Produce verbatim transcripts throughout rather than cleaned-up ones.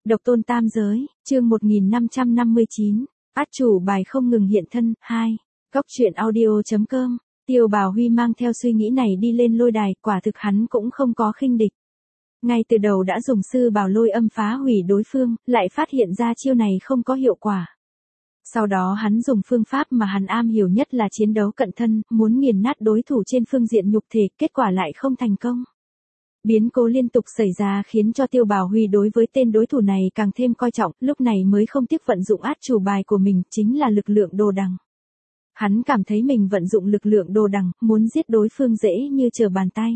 Độc tôn tam giới, chương một nghìn năm trăm năm mươi chín, át chủ bài không ngừng hiện thân, hai. Góc truyện audio chấm com, Tiêu Bào Huy mang theo suy nghĩ này đi lên lôi đài, quả thực hắn cũng không có khinh địch. Ngay từ đầu đã dùng sư bào lôi âm phá hủy đối phương, lại phát hiện ra chiêu này không có hiệu quả. Sau đó hắn dùng phương pháp mà hắn am hiểu nhất là chiến đấu cận thân, muốn nghiền nát đối thủ trên phương diện nhục thể, kết quả lại không thành công. Biến cố liên tục xảy ra khiến cho Tiêu Bào Huy đối với tên đối thủ này càng thêm coi trọng, lúc này mới không tiếc vận dụng át chủ bài của mình, chính là lực lượng đồ đằng. Hắn cảm thấy mình vận dụng lực lượng đồ đằng, muốn giết đối phương dễ như trở bàn tay.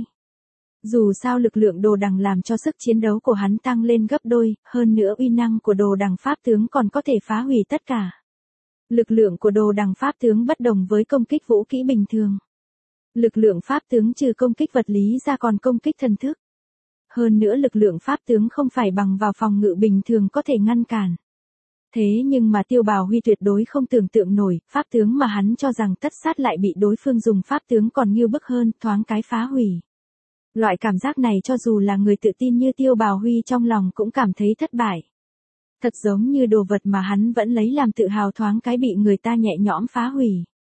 Dù sao lực lượng đồ đằng làm cho sức chiến đấu của hắn tăng lên gấp đôi, hơn nữa uy năng của đồ đằng pháp tướng còn có thể phá hủy tất cả. Lực lượng của đồ đằng pháp tướng bất đồng với công kích vũ kỹ bình thường. Lực lượng pháp tướng trừ công kích vật lý ra còn công kích thần thức. Hơn nữa lực lượng pháp tướng không phải bằng vào phòng ngự bình thường có thể ngăn cản. Thế nhưng mà Tiêu Bào Huy tuyệt đối không tưởng tượng nổi, pháp tướng mà hắn cho rằng tất sát lại bị đối phương dùng pháp tướng còn nghiêu bức hơn, thoáng cái phá hủy. Loại cảm giác này cho dù là người tự tin như Tiêu Bào Huy trong lòng cũng cảm thấy thất bại. Thật giống như đồ vật mà hắn vẫn lấy làm tự hào thoáng cái bị người ta nhẹ nhõm phá hủy.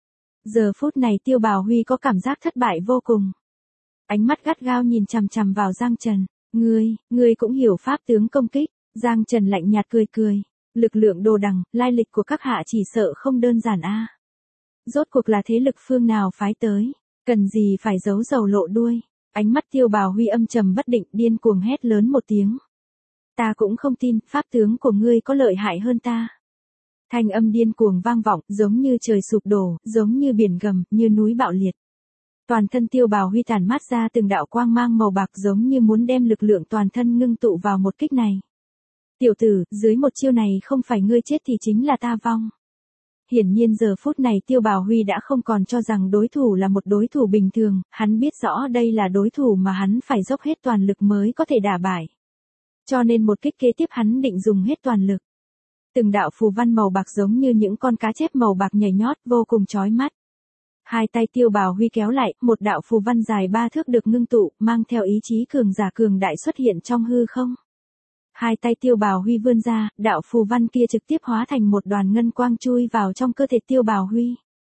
Giờ phút này Tiêu Bào Huy có cảm giác thất bại vô cùng. Ánh mắt gắt gao nhìn chằm chằm vào Giang Trần. Ngươi, ngươi cũng hiểu pháp tướng công kích. Giang Trần lạnh nhạt cười cười. Lực lượng đồ đằng, lai lịch của các hạ chỉ sợ không đơn giản a. Rốt cuộc là thế lực phương nào phái tới, cần gì phải giấu dầu lộ đuôi. Ánh mắt Tiêu Bào Huy âm trầm bất định, điên cuồng hét lớn một tiếng. Ta cũng không tin, pháp tướng của ngươi có lợi hại hơn ta. Thanh âm điên cuồng vang vọng, giống như trời sụp đổ, giống như biển gầm, như núi bạo liệt. Toàn thân Tiêu Bào Huy tản mát ra từng đạo quang mang màu bạc giống như muốn đem lực lượng toàn thân ngưng tụ vào một kích này. Tiểu tử, dưới một chiêu này không phải ngươi chết thì chính là ta vong. Hiển nhiên giờ phút này Tiêu Bào Huy đã không còn cho rằng đối thủ là một đối thủ bình thường, hắn biết rõ đây là đối thủ mà hắn phải dốc hết toàn lực mới có thể đả bại. Cho nên một kích kế tiếp hắn định dùng hết toàn lực. Từng đạo phù văn màu bạc giống như những con cá chép màu bạc nhảy nhót vô cùng chói mắt. Hai tay Tiêu Bào Huy kéo lại, một đạo phù văn dài ba thước được ngưng tụ, mang theo ý chí cường giả cường đại xuất hiện trong hư không. Hai tay Tiêu Bào Huy vươn ra, đạo phù văn kia trực tiếp hóa thành một đoàn ngân quang chui vào trong cơ thể Tiêu Bào Huy.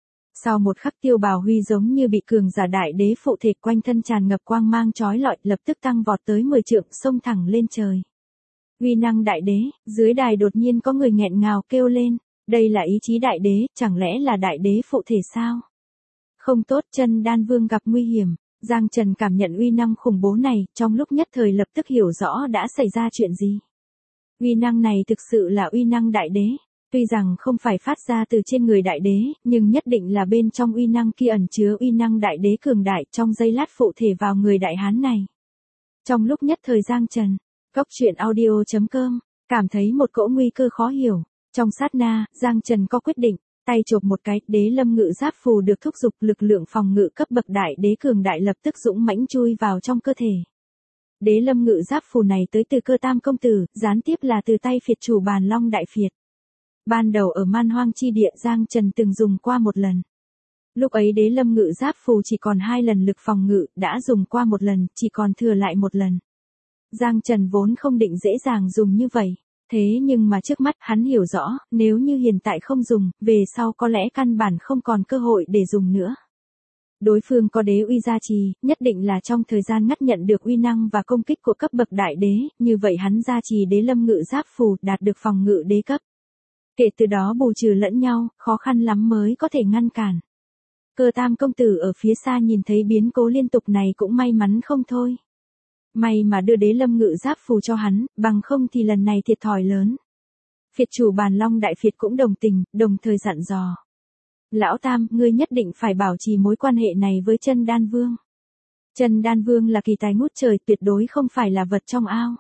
Sau một khắc Tiêu Bào Huy giống như bị cường giả đại đế phụ thể, quanh thân tràn ngập quang mang chói lọi, lập tức tăng vọt tới mười trượng, xông thẳng lên trời. Uy năng đại đế, dưới đài đột nhiên có người nghẹn ngào kêu lên, đây là ý chí đại đế, chẳng lẽ là đại đế phụ thể sao? Không tốt, Chân Đan Vương gặp nguy hiểm. Giang Trần cảm nhận uy năng khủng bố này, trong lúc nhất thời lập tức hiểu rõ đã xảy ra chuyện gì. Uy năng này thực sự là uy năng đại đế, tuy rằng không phải phát ra từ trên người đại đế, nhưng nhất định là bên trong uy năng kia ẩn chứa uy năng đại đế cường đại, trong giây lát phụ thể vào người đại hán này. Trong lúc nhất thời Giang Trần, góc truyện audio chấm com, cảm thấy một cỗ nguy cơ khó hiểu. Trong sát na, Giang Trần có quyết định. Tay chộp một cái, Đế Lâm Ngự Giáp Phù được thúc giục, lực lượng phòng ngự cấp bậc đại đế cường đại lập tức dũng mãnh chui vào trong cơ thể. Đế Lâm Ngự Giáp Phù này tới từ Cơ Tam công tử, gián tiếp là từ tay phiệt chủ Bàn Long Đại Phiệt. Ban đầu ở Man Hoang chi địa Giang Trần từng dùng qua một lần. Lúc ấy Đế Lâm Ngự Giáp Phù chỉ còn hai lần lực phòng ngự, đã dùng qua một lần, chỉ còn thừa lại một lần. Giang Trần vốn không định dễ dàng dùng như vậy. Thế nhưng mà trước mắt hắn hiểu rõ, nếu như hiện tại không dùng, về sau có lẽ căn bản không còn cơ hội để dùng nữa. Đối phương có đế uy gia trì, nhất định là trong thời gian ngắt nhận được uy năng và công kích của cấp bậc đại đế, như vậy hắn gia trì Đế Lâm Ngự Giáp Phù đạt được phòng ngự đế cấp. Kể từ đó bù trừ lẫn nhau, khó khăn lắm mới có thể ngăn cản. Cơ Tam công tử ở phía xa nhìn thấy biến cố liên tục này cũng may mắn không thôi. May mà đưa Đế Lâm Ngự Giáp Phù cho hắn, bằng không thì lần này thiệt thòi lớn. Phiệt chủ Bàn Long Đại Phiệt cũng đồng tình, đồng thời dặn dò. Lão Tam, ngươi nhất định phải bảo trì mối quan hệ này với Chân Đan Vương. Chân Đan Vương là kỳ tài ngút trời, tuyệt đối không phải là vật trong ao.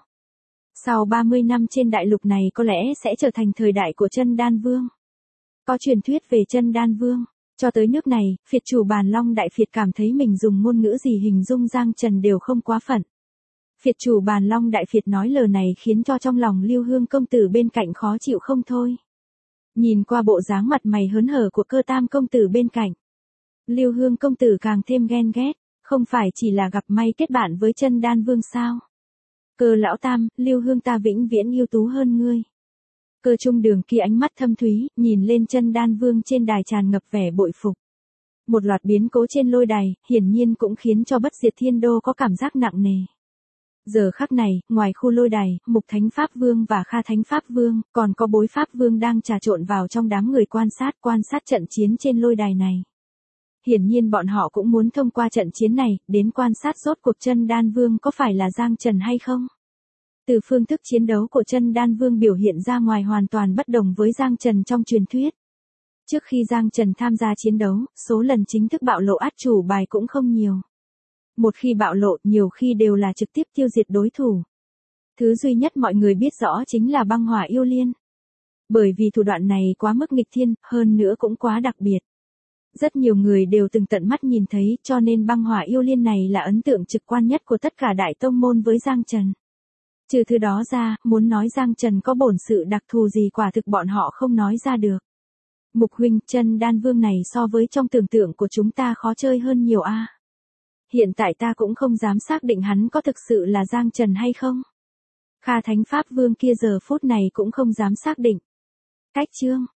Sau ba mươi năm trên đại lục này có lẽ sẽ trở thành thời đại của Chân Đan Vương. Có truyền thuyết về Chân Đan Vương. Cho tới nước này, phiệt chủ Bàn Long Đại Phiệt cảm thấy mình dùng ngôn ngữ gì hình dung Giang Trần đều không quá phận. Phiệt chủ Bàn Long Đại Phiệt nói lời này khiến cho trong lòng Lưu Hương công tử bên cạnh khó chịu không thôi. Nhìn qua bộ dáng mặt mày hớn hở của Cơ Tam công tử bên cạnh, Lưu Hương công tử càng thêm ghen ghét, không phải chỉ là gặp may kết bạn với Chân Đan Vương sao? Cơ lão tam, Lưu Hương ta vĩnh viễn ưu tú hơn ngươi. Cơ trung đường kia ánh mắt thâm thúy, nhìn lên chân đan vương trên đài tràn ngập vẻ bội phục. Một loạt biến cố trên lôi đài, hiển nhiên cũng khiến cho Bất Diệt Thiên Đô có cảm giác nặng nề. Giờ khắc này, ngoài khu lôi đài, Mục Thánh Pháp Vương và Kha Thánh Pháp Vương, còn có Bối Pháp Vương đang trà trộn vào trong đám người quan sát, quan sát trận chiến trên lôi đài này. Hiển nhiên bọn họ cũng muốn thông qua trận chiến này, đến quan sát rốt cuộc chân đan vương có phải là Giang Trần hay không. Từ phương thức chiến đấu của chân đan vương biểu hiện ra ngoài hoàn toàn bất đồng với Giang Trần trong truyền thuyết. Trước khi Giang Trần tham gia chiến đấu, số lần chính thức bạo lộ át chủ bài cũng không nhiều. Một khi bạo lộ, nhiều khi đều là trực tiếp tiêu diệt đối thủ. Thứ duy nhất mọi người biết rõ chính là băng hỏa yêu liên. Bởi vì thủ đoạn này quá mức nghịch thiên, hơn nữa cũng quá đặc biệt. Rất nhiều người đều từng tận mắt nhìn thấy, cho nên băng hỏa yêu liên này là ấn tượng trực quan nhất của tất cả đại tông môn với Giang Trần. Trừ thứ đó ra, muốn nói Giang Trần có bổn sự đặc thù gì quả thực bọn họ không nói ra được. Mục huynh, chân đan vương này so với trong tưởng tượng của chúng ta khó chơi hơn nhiều a. Hiện tại ta cũng không dám xác định hắn có thực sự là Giang Trần hay không. Kha Thánh Pháp Vương kia giờ phút này cũng không dám xác định. Cách chương